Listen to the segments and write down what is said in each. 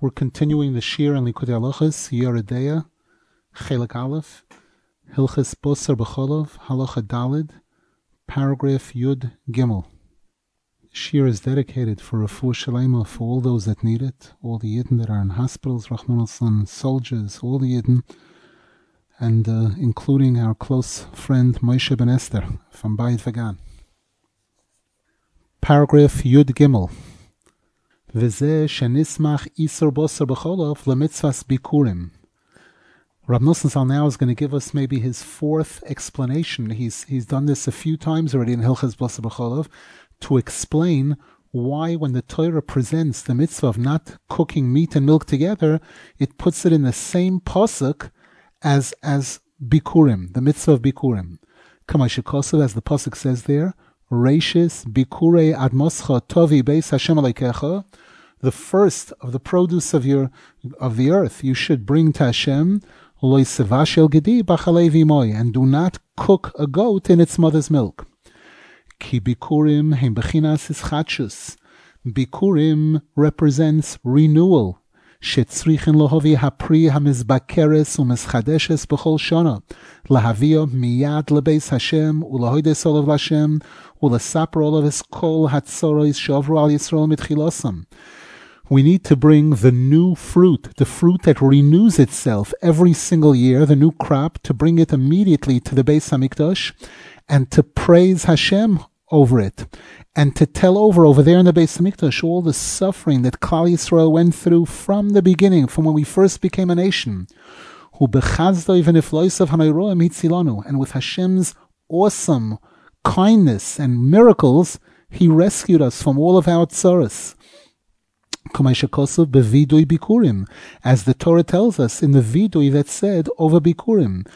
We're continuing the Shir and Likutei Halachos, Yeridea, Chelik Aleph, Hilchos Basar B'Cholov, Halacha Dalid, paragraph Yud Gimel. Shir is dedicated for Refuah Shalema for all those that need it, all the Yidden that are in hospitals, Rahman al-San, soldiers, all the Yidden, and including our close friend Moshe Ben Esther from Bayit Vegan. Paragraph Yud Gimel. V'zeh shenismach isur basar b'cholov lemitzvas bikurim. Rab Nosson Zal now is going to give us maybe his fourth explanation. He's done this a few times already in Hilchos Basar B'Cholov to explain why when the Torah presents the mitzvah of not cooking meat and milk together, it puts it in the same pasuk as bikurim, the mitzvah of bikurim. Kamay shekosov, as the pasuk says there, Reishis bikurei ad moscha tovi beis Hashem aleikecha. The first of the produce of the earth you should bring to Hashem, and do not cook a goat in its mother's milk. Ki bikurim hem bechinas ischatshus. Bikurim represents renewal. Shetzrichin lohavi hapri hamizbakeres umizchadeshes b'chol shana. Lahavio miyad lebeis Hashem ulahoides olav Hashem ulasaper olav es kol hatzorois shavru al Yisrael mitchilosam. We need to bring the new fruit, the fruit that renews itself every single year, the new crop, to bring it immediately to the Beis Hamikdash and to praise Hashem over it and to tell over there in the Beis Hamikdash all the suffering that Klal Yisrael went through from the beginning, from when we first became a nation. And with Hashem's awesome kindness and miracles, He rescued us from all of our tzaras. As the Torah tells us in the vidui that said over bikurim,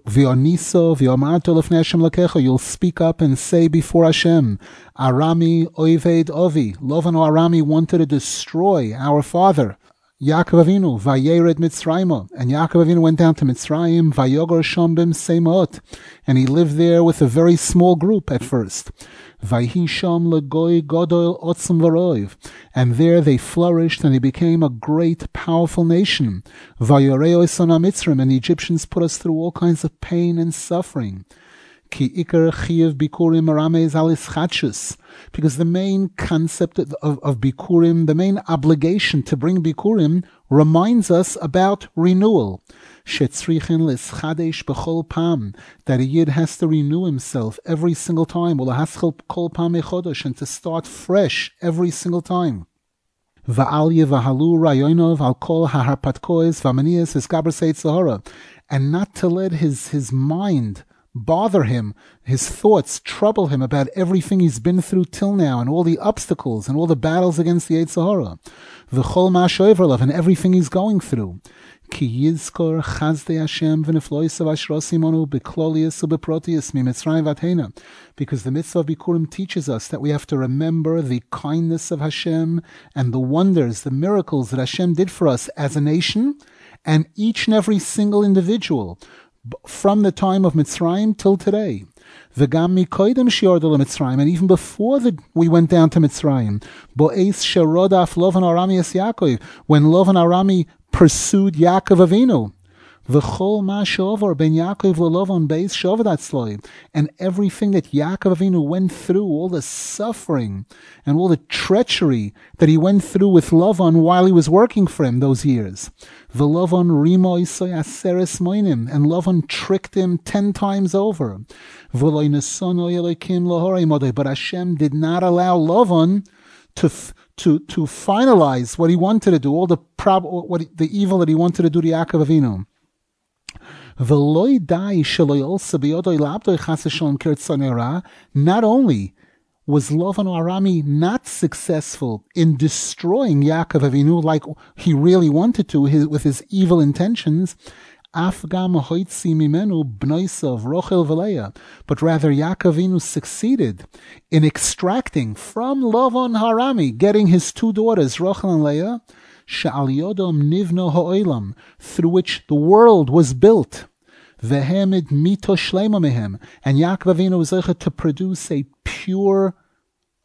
you'll speak up and say before Hashem, Arami oived ovi. Lavan Arami wanted to destroy our father Yaakov Avinu, Vayered Mitzrayim, and Yaakov Avinu went down to Mitzrayim, Vayogor Shambim Seimot, and he lived there with a very small group at first. Vayhisham Legoy Godol Otzim Varoiv, and there they flourished and they became a great, powerful nation. Vayoreo Isona Mitzrim, and the Egyptians put us through all kinds of pain and suffering. Ki Iker Chiyuv Bikurim Aramez Alischatshus, because the main concept of Bikurim, the main obligation to bring Bikurim, reminds us about renewal. Shetzrichin Lischadesh B'chol Pam, that a Yid has to renew himself every single time, Ulahaschel Kol Pam Echodosh, and to start fresh every single time. Va'al Yevahalu Rayoinov Al Kol Haharpatkois Vamanias Esgaber Seit Sahara, and not to let his mind bother him, his thoughts trouble him about everything he's been through till now and all the obstacles and all the battles against the Yetzer Hara, v'chol ma'ashoverlav, and everything he's going through. Ki yizkor chazdei Hashem v'neflois avashrosimonu b'klolius u'beprotius mi'mitzrayim v'atena, because the mitzvah of Bikurim teaches us that we have to remember the kindness of Hashem and the wonders, the miracles that Hashem did for us as a nation and each and every single individual, from the time of Mitzrayim till today. V'gam mikoydem shiordol Mitzrayim, and even before we went down to Mitzrayim, bo'es sherodaf Lovan Arami es Yaakov, when Lovan Arami pursued Yaakov Avinu. V'chol ma she'ovar ben Yaakov leLovan beis she'ovad atzloi, and everything that Yaakov Avinu went through, all the suffering and all the treachery that he went through with Lavan while he was working for him those years. V'Lavan rimo isoy aseres moinim, and Lavan tricked him 10 times over. V'loi nesono Elokim lahorei modei, but Hashem did not allow Lavan to finalize what he wanted to do, all the evil that he wanted to do to Yaakov Avinu. Not only was Lovan Arami not successful in destroying Yaakov Avinu like he really wanted to with his evil intentions, but rather Yaakov Avinu succeeded in extracting from Lovan Arami, getting his 2 daughters, Rachel and Leah, Sha'al Yodom Nivno Ha'olam, through which the world was built. Vehemid Mito Shlema Mehem, and Yaakov Avinu was able to produce a pure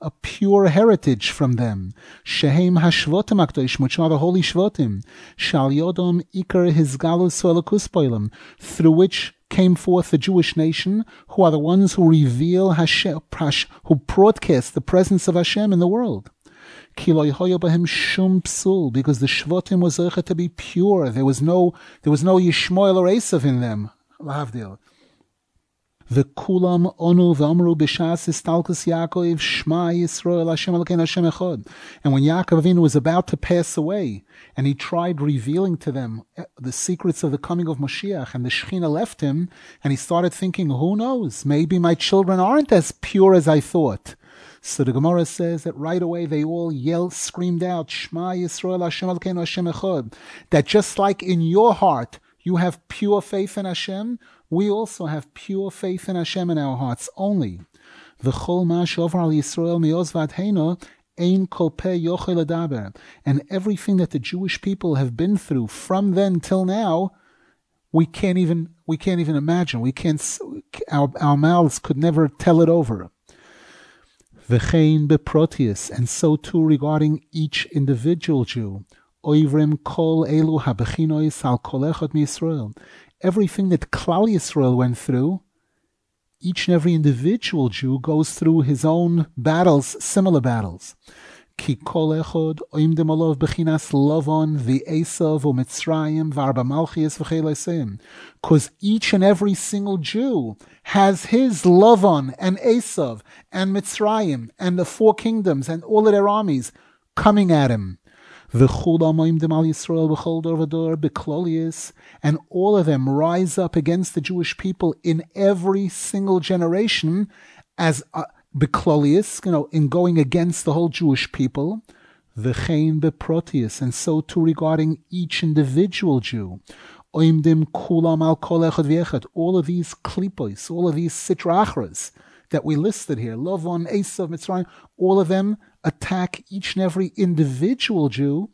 a pure heritage from them. Shehem hashvotim akdosh, which are the holy shvotim. Shal yodom ikar hizgalus elikus poilim, through which came forth the Jewish nation, who are the ones who reveal Hashem, who broadcast the presence of Hashem in the world. Ki lo yehoya bahem shum psul, because the shvotim was zeichet to be pure. There was no Yishmael or Esav in them. Lahavdil. V'kulam onu v'amru b'shas istalkus Yaakov Shema Yisrael Hashem Elokeinu Hashem Echad. And when Yaakov Avinu was about to pass away, and he tried revealing to them the secrets of the coming of Moshiach, and the Shechina left him, and he started thinking, who knows, maybe my children aren't as pure as I thought. So the Gemara says that right away they all screamed out, Shema Yisrael Hashem Elokeinu Hashem Echad. That just like in your heart you have pure faith in Hashem, we also have pure faith in Hashem in our hearts only. V'chol ma she'ovar al Yisrael mi'oz v'adheina ein kol peh yochel ledaber. And everything that the Jewish people have been through from then till now, we can't even imagine. Our mouths could never tell it over. V'chein beprotius, and so too regarding each individual Jew. Oivrim kol elu habechinois al kol echad miYisrael. Everything that Klal Yisrael went through, each and every individual Jew goes through his own battles, similar battles. Ki kol echad oimdim olav bechinas Lavan v'Esav u'Mitzrayim v'arba malchias v'cheileseim. Because each and every single Jew has his Lavan and Esav and Mitzrayim and the four kingdoms and all of their armies coming at him. And all of them rise up against the Jewish people in every single generation as beklolius, in going against the whole Jewish people. V'chein beprotius, and so too regarding each individual Jew. Oimdim kulam al kol echad v'echad. All of these klipos, all of these sitra achras that we listed here, Lavan, Esav, Mitzrayim, all of them attack each and every individual Jew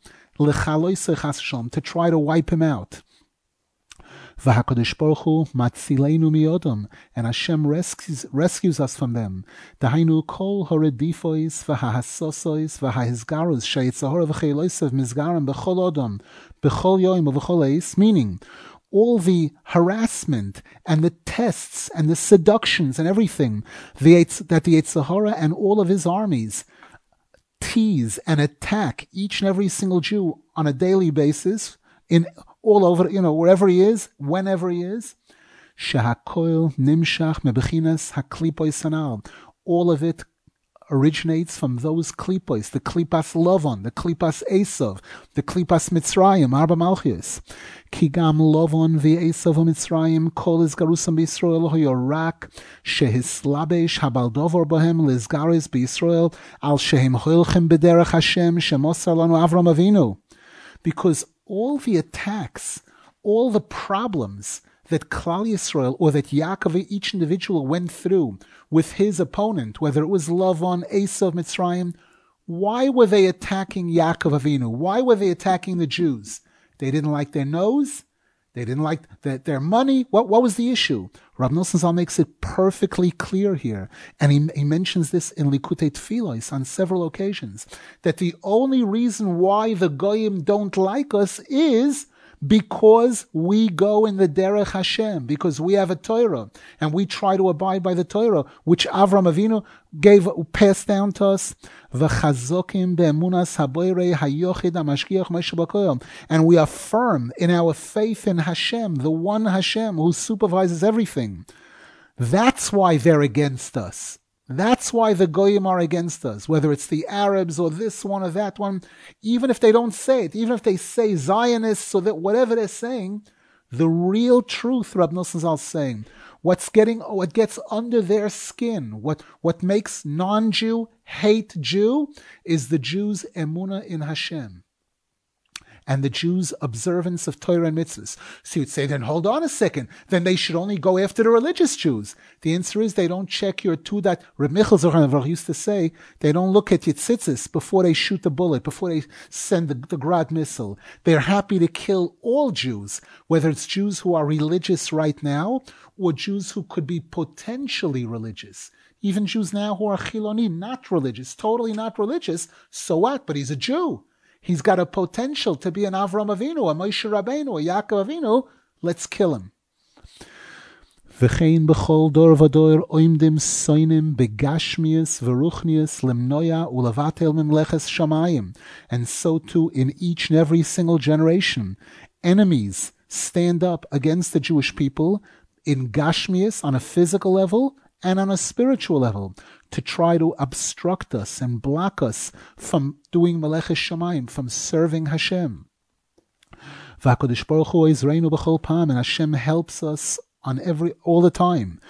to try to wipe him out. V'HaKadosh Baruch Hu matzileinu miyodam, and Hashem rescues us from them. Dahainu kol horedifois v'hahasosois v'hahizgarus sheyitzahora v'cheiloisav mizgaram b'chol odam b'chol yoim v'chol eis, meaning all the harassment and the tests and the seductions and everything that the Yetzer Hara and all of his armies tease and attack each and every single Jew on a daily basis, in all over, wherever he is, whenever he is. Shehakoil nimshach mebechinas haklipois sanal. All of it originates from those klipos, the klipas Lavan, the klipas Esav, the klipas Mitzrayim, Arba Malchias. Kigam Lavan v'Esav v'Mitzrayim kol izgarusam b'Yisrael hoyorak shehislabesh habaldovor bohem lizgaris b'Yisrael al shehem hoilchem b'derech Hashem shemosar lanu Avram Avinu. Because all the attacks, all the problems that Klal Yisrael, or that Yaakov, each individual, went through with his opponent, whether it was Lavan, Esav, Mitzrayim, why were they attacking Yaakov Avinu? Why were they attacking the Jews? They didn't like their nose? They didn't like their money? What was the issue? Rav Nosson Zal makes it perfectly clear here, and he mentions this in Likutei Tfilos on several occasions, that the only reason why the Goyim don't like us is because we go in the Derech Hashem, because we have a Torah, and we try to abide by the Torah, which Avram Avinu passed down to us. And we are firm in our faith in Hashem, the one Hashem who supervises everything. That's why they're against us. That's why the Goyim are against us, whether it's the Arabs or this one or that one. Even if they don't say it, even if they say Zionists or that whatever they're saying, the real truth, Rab Nosson Zal is saying, what gets under their skin, what makes non-Jew hate Jew, is the Jews' emunah in Hashem and the Jews' observance of Torah and mitzvahs. So you'd say, then hold on a second, then they should only go after the religious Jews. The answer is they don't check your that Reb Michal Zohar used to say, they don't look at your tzitzis before they shoot the bullet, before they send the Grad missile. They're happy to kill all Jews, whether it's Jews who are religious right now, or Jews who could be potentially religious. Even Jews now who are Chiloni, not religious, totally not religious, so what? But he's a Jew. He's got a potential to be an Avram Avinu, a Moshe Rabbeinu, a Yaakov Avinu. Let's kill him. V'chein b'chol dor v'dor oimdim soinim begashmius v'ruchnius lemnoya ulevatel mimleches shamayim. And so too in each and every single generation, enemies stand up against the Jewish people in gashmius, on a physical level and on a spiritual level, to try to obstruct us and block us from doing meleches shamayim, from serving Hashem. V'HaKadosh Baruch Hu izreinu b'chol pam, and Hashem helps us on all the time.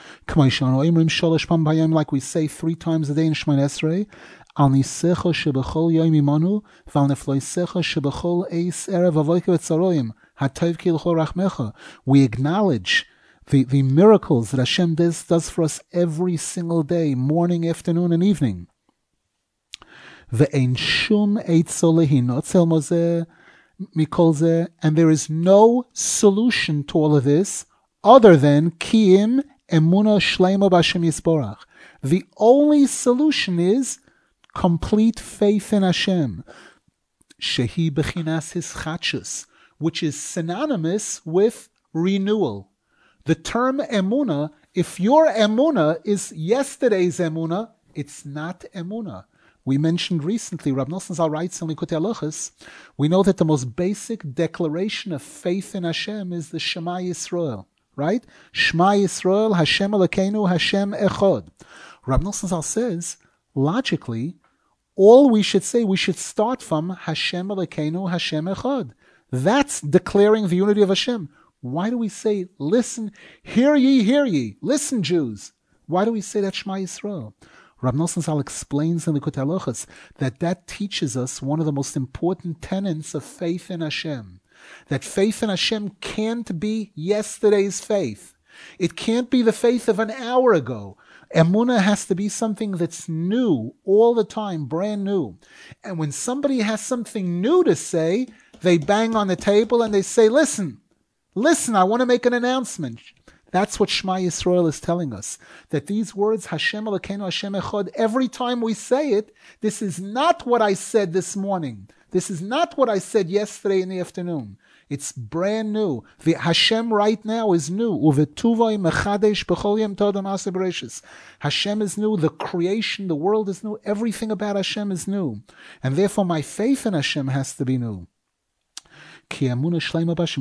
Like we say 3 times a day in Shemona Esrei, Al nisecha shebechol yom imanu, v'al nefloisecha shebechol eis erev avoyka v'tzaroyim, hatov ki l'chol rachmecha. We acknowledge the miracles that Hashem does for us every single day, morning, afternoon, and evening. Ve'ein shum eitzo lehinotzel mozeh mikol zeh, and there is no solution to all of this other than Kiyim Emuna Shleima B'Hashem Yisborach. The only solution is complete faith in Hashem. Shehi Bechinas Hischatshus, which is synonymous with renewal. The term Emuna, if your Emuna is yesterday's Emuna, it's not Emuna. We mentioned recently, Rav Nosson Zal writes in Likutei Halachos, we know that the most basic declaration of faith in Hashem is the Shema Yisrael. Right? Shema Yisrael, Hashem Elokeinu, Hashem Echad. Rav Nosson Zal says, logically, all we should say, we should start from Hashem Elokeinu, Hashem Echad. That's declaring the unity of Hashem. Why do we say, listen, hear ye, listen, Jews? Why do we say that Shema Yisrael? Rav Nosson Zal explains in the Likutei Halachos that teaches us one of the most important tenets of faith in Hashem. That faith in Hashem can't be yesterday's faith. It can't be the faith of an hour ago. Emunah has to be something that's new all the time, brand new. And when somebody has something new to say, they bang on the table and they say, listen, I want to make an announcement. That's what Shema Yisrael is telling us. That these words, Hashem Elokeinu, Hashem Echad, every time we say it, this is not what I said this morning. This is not what I said yesterday in the afternoon. It's brand new. The Hashem right now is new. Hashem is new. The creation, the world is new. Everything about Hashem is new. And therefore my faith in Hashem has to be new. Because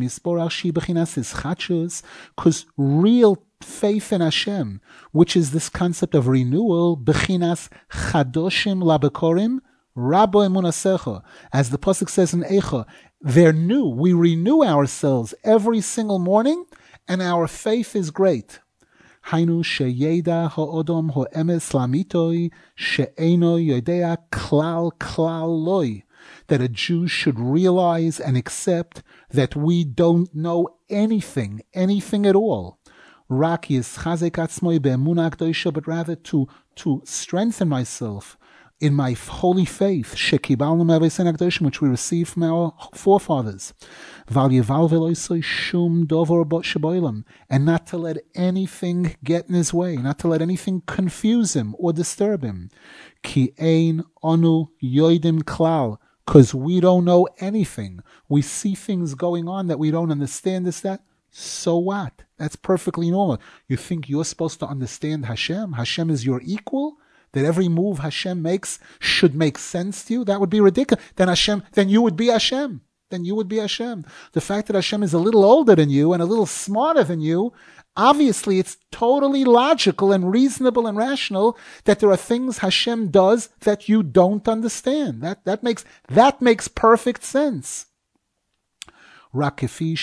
real faith in Hashem, which is this concept of renewal, bechinas chadoshim labekorim, Rabo emunasecha, as the pasuk says in Eicha, they're new. We renew ourselves every single morning, and our faith is great. Hainu sheyeda ha'odom ha'emes lamitoi she'eno yodea klal loi. That a Jew should realize and accept that we don't know anything at all. Rak yischazek atzmoi be'emunah k'doisha, but rather to strengthen myself in my holy faith, shekibalnu me'avosei hakdoshim, which we received from our forefathers, val yeval ve'lo shum dovor sheboilam, and not to let anything get in his way, not to let anything confuse him or disturb him. Ki ein onu yoidim klal, because we don't know anything. We see things going on that we don't understand. That. So what? That's perfectly normal. You think you're supposed to understand Hashem? Hashem is your equal? That every move Hashem makes should make sense to you? That would be ridiculous. Then you would be Hashem. The fact that Hashem is a little older than you and a little smarter than you, obviously it's totally logical and reasonable and rational that there are things Hashem does that you don't understand. That makes perfect sense. But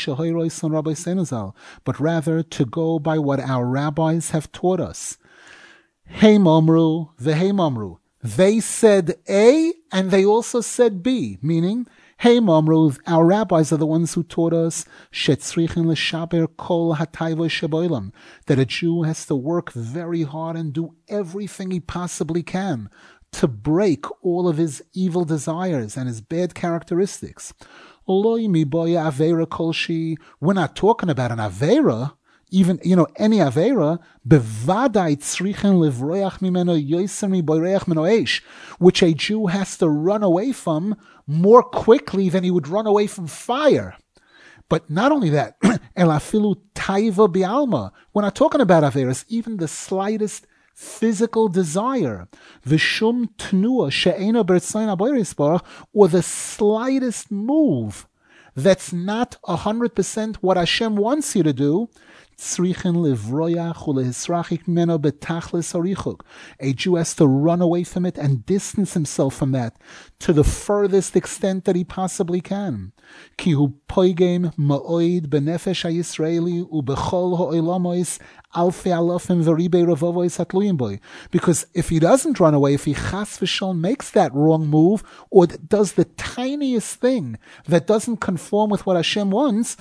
rather to go by what our rabbis have taught us. Heim Omru, Veheim Omru. They said A and they also said B, meaning Heim Omru, our rabbis are the ones who taught us shetzrichin l'shaber kol hatayvo sheboilam, that a Jew has to work very hard and do everything he possibly can to break all of his evil desires and his bad characteristics. We're not talking about an Aveira, even, any Avera, bevadai tzrichen livroyach mimeno yoser miboreach meno eish, which a Jew has to run away from more quickly than he would run away from fire. But not only that, elafilu taiva bialma. We're not talking about Averas, even the slightest physical desire, v'shum tnua she'ena b'rtzayin habayis barach, or the slightest move that's not 100% what Hashem wants you to do, tzrichen livroyach ulehisrachik meno betachlis harichuk. A Jew has to run away from it and distance himself from that to the furthest extent that he possibly can. Ki hu poigem ma'oid benefesh ha'yisraeli ubechol ha'olamois alfei alofim v'ribei ravovois hatluyim boy. Because if he doesn't run away, if he chas v'shon makes that wrong move, or does the tiniest thing that doesn't conform with what Hashem wants,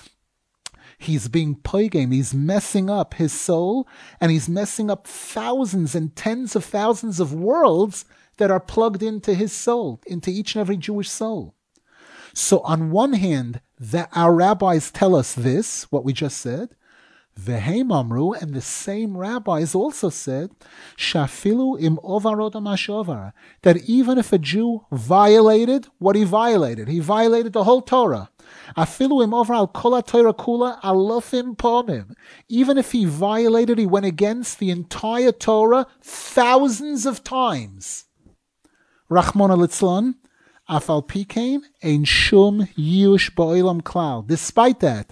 he's being poigem, he's messing up his soul, and he's messing up thousands and tens of thousands of worlds that are plugged into his soul, into each and every Jewish soul. So on one hand, that our rabbis tell us this, what we just said, Vehem Amru, and the same rabbis also said, Shafilu im ovarot amashovar, that even if a Jew violated what he violated the whole Torah. Afilu im over al kol Torah kula alofim pomim. Even if he violated, he went against the entire Torah thousands of times. Rachmana litzlan, afal pikein ein shum yush ba'olam klal. Despite that,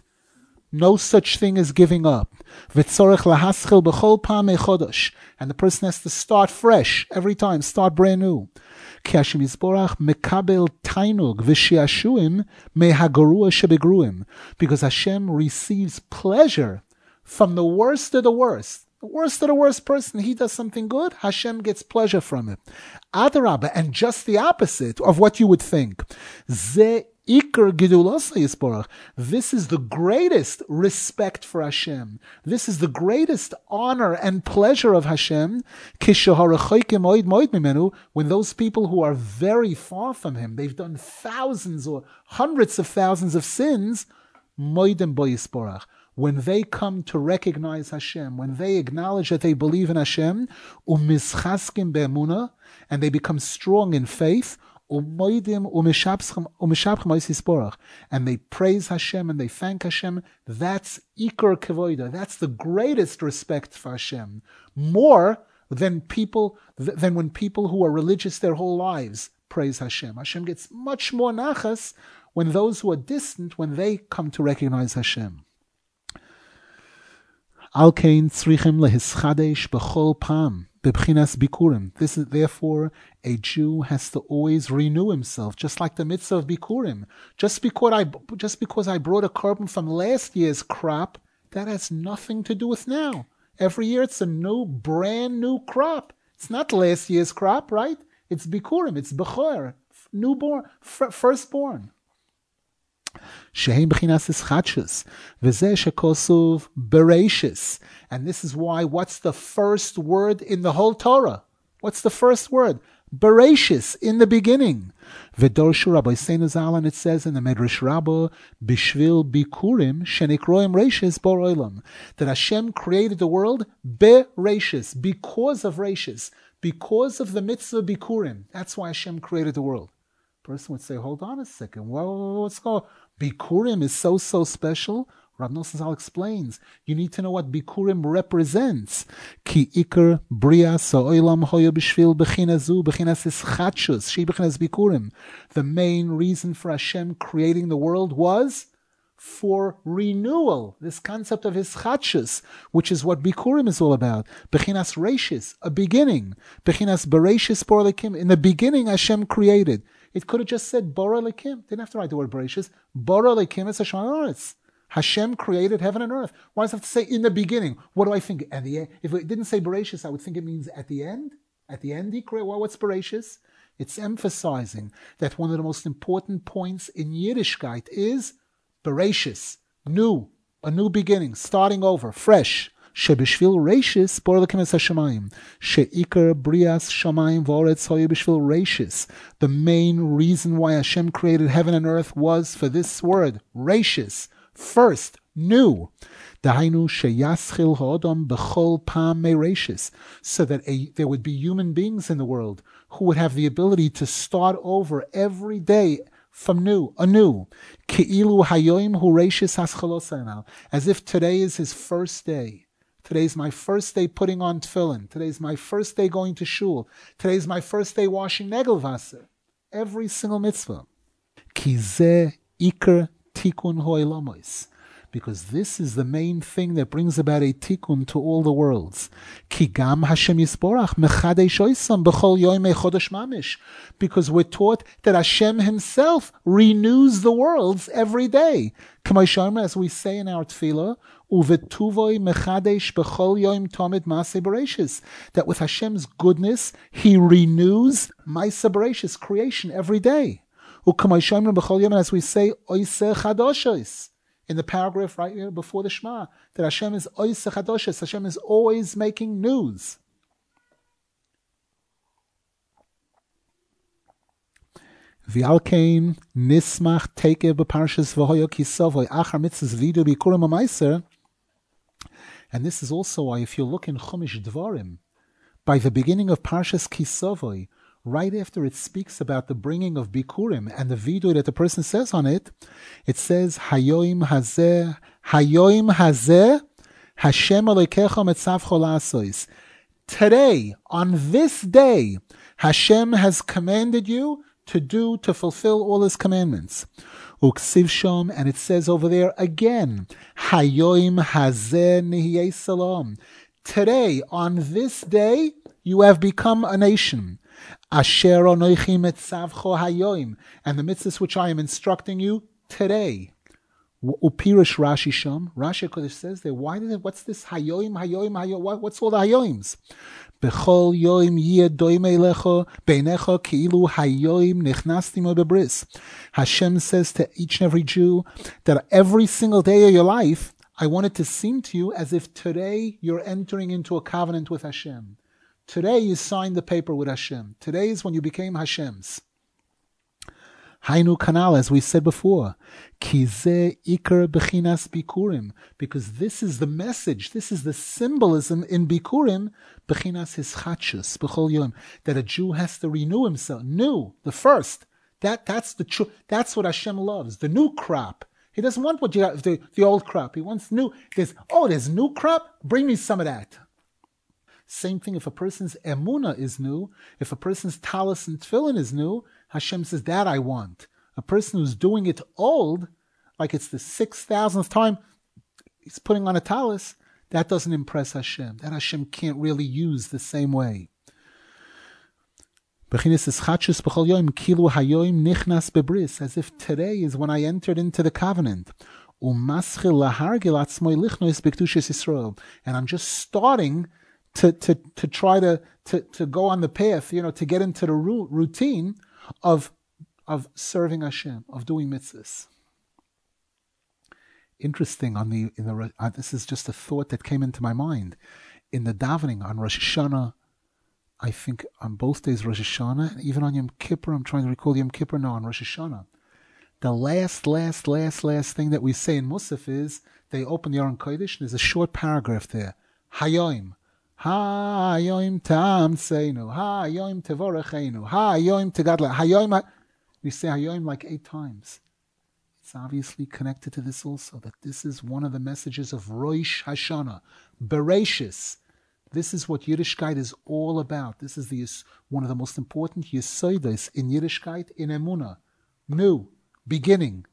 no such thing as giving up. V'tzorech lahaschil b'chol pam echodosh. And the person has to start fresh every time, start brand new. Ki Hashem Yisborach mekabel tainug v'shiashuim mehagorua shebegruim. Because Hashem receives pleasure from the worst of the worst. The worst of the worst person, he does something good, Hashem gets pleasure from it. Adarabah, and just the opposite of what you would think. Ze Iker Gidulasa Yisborach. This is the greatest respect for Hashem. This is the greatest honor and pleasure of Hashem. When those people who are very far from Him, they've done thousands or hundreds of thousands of sins, Moidem Bo Yisborach. When they come to recognize Hashem, when they acknowledge that they believe in Hashem, umischaskim be'emunah, and they become strong in faith, and they praise Hashem and they thank Hashem, that's Iker Kevoida. That's the greatest respect for Hashem. More than when people who are religious their whole lives praise Hashem. Hashem gets much more nachas when those who are distant, when they come to recognize Hashem. Alkein tzrichim lehischadesh b'chol pam. This is therefore a Jew has to always renew himself, just like the mitzvah of Bikurim. Just because I brought a korban from last year's crop, that has nothing to do with now. Every year it's a brand new crop. It's not last year's crop, right? It's Bikurim, it's Bechor, newborn, firstborn. Shehem b'chinas ischatshus, v'zeh shekosov bereishis. And this is why, what's the first word in the whole Torah? What's the first word? Bereishis, in the beginning. V'dorshu Rabbi Seinu Zal, and it says in the Medrash Rabbah, bishvil bikurim shenikroim reishis bor olam, that Hashem created the world bereishis, because of reishis, because of the mitzvah bikurim. That's why Hashem created the world. Person would say, hold on a second, what's going on? Bikurim is so special. Rav Nosson Zal explains, you need to know what Bikurim represents. Ki ikar bria sa'olam hoya b'shvil b'chinazu b'chinas ischatshus she b'chinas Bikurim. The main reason for Hashem creating the world was for renewal. This concept of ischatshus, which is what Bikurim is all about. B'chinas reishis, a beginning. B'chinas bereishis por lekim. In the beginning, Hashem created. It could have just said Bora Lekim. Didn't have to write the word Bereshis. Bora Lekim is Hashem Aretz. Hashem created heaven and earth. Why does it have to say in the beginning? What do I think? At the end? If it didn't say Bereshis, I would think it means at the end. At the end, he created. Well, what's Bereshis? It's emphasizing that one of the most important points in Yiddishkeit is Bereshis, new, a new beginning, starting over, fresh. Shebishvil reishis bor lekim es hashamayim. Sheikar brias shamayim v'oretz hoya bishvil reishis. The main reason why Hashem created heaven and earth was for this word, reishis, first, new. Dahainu sheyaschil ha'odam b'chol pam mereishis, so that there would be human beings in the world who would have the ability to start over every day from anew. Ki'ilu hayoim hu reishis haschalosanal, as if today is his first day. Today's my first day putting on tefillin. Today's my first day going to shul. Today's my first day washing negelvasser. Every single mitzvah. Ki zeh iker tikun ho'elamois. Because this is the main thing that brings about a tikkun to all the worlds. Ki gam Hashem Yisborach mechadesh oisam b'chol yoim chodesh mamish. Because we're taught that Hashem Himself renews the worlds every day. As we say in our tefillah, uvetuvoi mechadesh b'chol yoim tomid maseh bereshis. That with Hashem's goodness, He renews maseh bereshis, creation, every day. As we say, oiseh chadoshos. In the paragraph right here before the Shema, that Hashem is oiseh chadoshes, Hashem is always making news. V'alkein nismach teike b'parshas v'hoyo kisavoy achar mitzvahs vidu b'ikurim ha'maiser. And this is also why, if you look in Chumash Dvarim, by the beginning of Parshas Kisavoy, right after it speaks about the bringing of Bikurim and the vidu that the person says on it, it says, Hayoim hazeh, Hashem Elokecha metzavcho la'asos. Today, on this day, Hashem has commanded you to fulfill all His commandments. Uksiv shom, and it says over there again, Hayoim hazeh nihiyei salam. Today, on this day, you have become a nation. Asher onoichi metzavcho hayoim, and the mitzvahs which I am instructing you today. Upirish Rashi Sham, Rashi Kodesh says there, what's this hayoim? What's all the hayoims? Bechol yoim yeh doime lecho beinecho ki'ilu hayoim nichnastim bebris. Hashem says to each and every Jew that every single day of your life, I want it to seem to you as if today you're entering into a covenant with Hashem. Today you signed the paper with Hashem. Today is when you became Hashem's. Hainu kanal, as we said before, ki zeh iker bechinas bikurim, because this is the message, this is the symbolism in bikurim, bechinas hischatshus b'chol yom, that a Jew has to renew himself, new, the first. That's the true. That's what Hashem loves, the new crop. He doesn't want what you got, the old crop. He wants new. There's new crop. Bring me some of that. Same thing if a person's emunah is new, if a person's talis and tefillin is new, Hashem says, that I want. A person who's doing it old, like it's the 6,000th time he's putting on a talis, that doesn't impress Hashem. That Hashem can't really use the same way. As if today is when I entered into the covenant. And I'm just starting to try to go on the path, to get into the routine of serving Hashem, of doing mitzvahs. Interesting. This is just a thought that came into my mind. In the davening on Rosh Hashanah, I think on both days Rosh Hashanah, and even on Yom Kippur, I'm trying to recall Yom Kippur now on Rosh Hashanah. The last thing that we say in Musaf is they open the Aron Kodesh, and there's a short paragraph there. Hayoim. Hayoim tam seinu. Hayoim tevorecheinu. Hayoim tegadla. Hayoim. We say Hayoim like 8 times. It's obviously connected to this also, that this is one of the messages of Rosh Hashanah. Bereshis. This is what Yiddishkeit is all about. This is one of the most important yesodos in Yiddishkeit, in Emunah. New, beginning.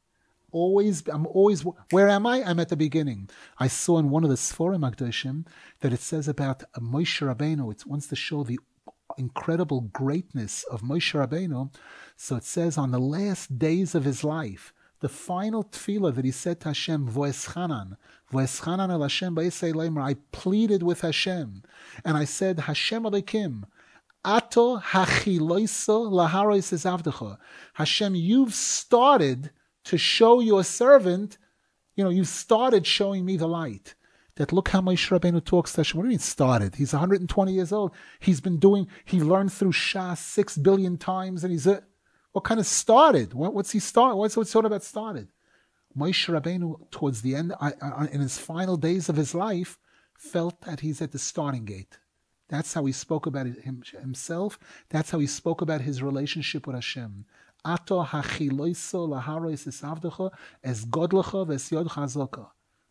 Where am I? I'm at the beginning. I saw in one of the Sforim Akdoshim that it says about Moshe Rabbeinu. It wants to show the incredible greatness of Moshe Rabbeinu. So it says on the last days of his life, the final tefillah that he said to Hashem, Vo'eschanan el Hashem ba'isei leimer, I pleaded with Hashem, and I said, Hashem Elokim, Ato hachiloiso laharois es avdecha. Hashem, you've started to show your servant, you've started showing me the light. That look how Moshe Rabbeinu talks to Hashem. What do you mean started? He's 120 years old. He learned through Shas 6 billion times, and what kind of started? What's he started? What's all about started? Moshe Rabbeinu, towards the end, in his final days of his life, felt that he's at the starting gate. That's how he spoke about himself. That's how he spoke about his relationship with Hashem. Ato hachiloiso laharois esavdecha es godlecha ves yod chazoka.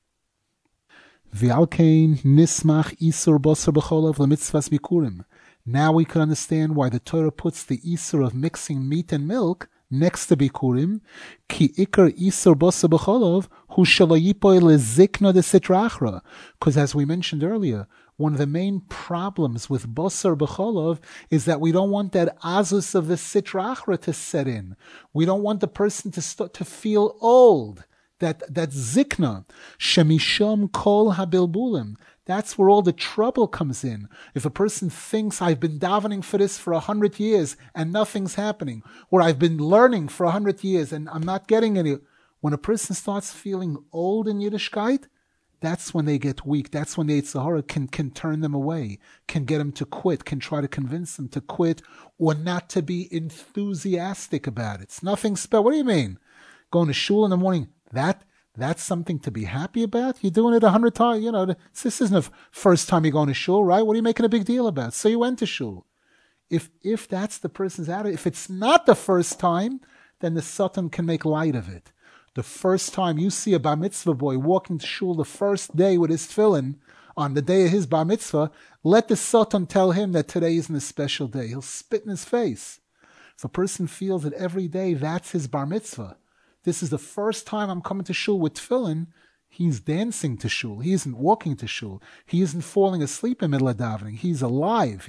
V'alkein nismach isur basar b'cholav lemitzvas bikurim. Now we can understand why the Torah puts the isur of mixing meat and milk next to bikurim. Ki ikar isur basar b'cholav hu shelo yipoy lezikna de sitra achra. Because as we mentioned earlier, one of the main problems with basar b'cholav is that we don't want that azus of the sitra achra to set in. We don't want the person to start to feel old. That zikna, shemisham kol habilbulim. That's where all the trouble comes in. If a person thinks, I've been davening for this for 100 years and nothing's happening, or I've been learning for 100 years and I'm not getting any. When a person starts feeling old in Yiddishkeit, that's when they get weak. That's when the Yetzer Hara can turn them away, can get them to quit, can try to convince them to quit or not to be enthusiastic about it. It's nothing special. What do you mean? Going to shul in the morning, that's something to be happy about? You're doing it 100 times. This isn't the first time you're going to shul, right? What are you making a big deal about? So you went to shul. If that's the person's attitude, if it's not the first time, then the Satan can make light of it. The first time you see a bar mitzvah boy walking to shul the first day with his tefillin, on the day of his bar mitzvah, let the Satan tell him that today isn't a special day. He'll spit in his face. If a person feels that every day that's his bar mitzvah, this is the first time I'm coming to shul with tefillin, he's dancing to shul. He isn't walking to shul. He isn't falling asleep in the middle of davening. He's alive.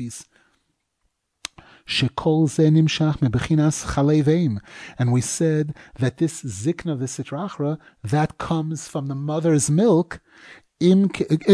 And we said that this zikna of the sitra achra, that comes from the mother's milk, when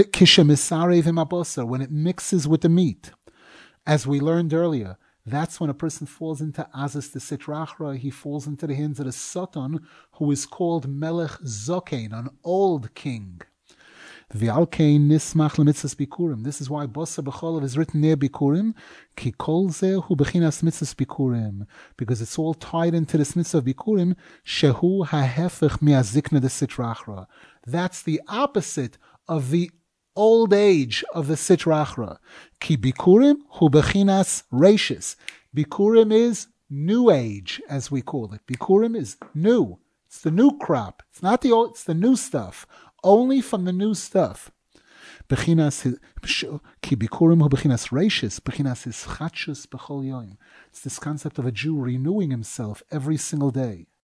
it mixes with the meat. As we learned earlier, that's when a person falls into Azas the Sitra Achra. He falls into the hands of the Satan, who is called Melech Zokein, an old king. V'alkein nismach lemitzvas bikurim. This is why Basar b'cholav is written near bikurim. Ki kol zeh hu bechinas mitzvas bikurim. Because it's all tied into this mitzvah of bikurim. Shehu hahefech mi'azikna de Sitra Achra. That's the opposite of the old age of the Sitra Achra. Ki bikurim hu bechinas reishis. Bikurim is new age, as we call it. Bikurim is new. It's the new crop. It's not the old, it's the new stuff. Only from the new stuff. Bechinas ki bikurim hu bechinas reishis. Bechinas is chachus b'chol yoyim. It's this concept of a Jew renewing himself every single day.